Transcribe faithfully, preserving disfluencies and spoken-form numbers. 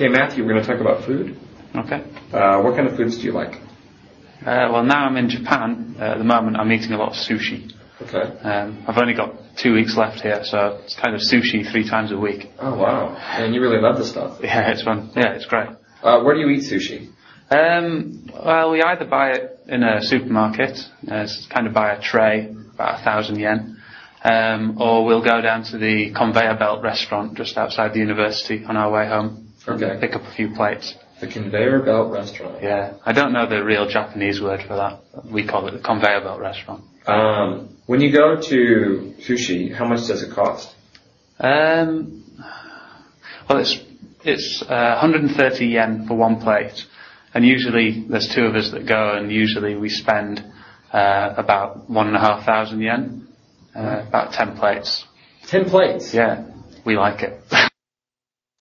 Okay, Matthew, we're going to talk about food. Okay. Uh, what kind of foods do you like? Uh, well, now I'm in Japan. Uh, at the moment, I'm eating a lot of sushi. Okay. Um, I've only got two weeks left here, so it's kind of sushi three times a week. Oh, wow. And you really love this stuff. Yeah, it's fun. Yeah, it's great. Uh, where do you eat sushi? Um, well, we either buy it in a supermarket, uh, it's kind of buy a tray, about a thousand yen, um, or we'll go down to the conveyor belt restaurant just outside the university on our way home. Okay. Pick up a few plates. The conveyor belt restaurant. Yeah, I don't know the real Japanese word for that. We call it the conveyor belt restaurant. Um, when you go to sushi, how much does it cost? Um, well, it's it's uh, one hundred thirty yen for one plate, and usually there's two of us that go, and usually we spend uh, about one and a half thousand yen, uh, about ten plates. Ten plates? Yeah, we like it.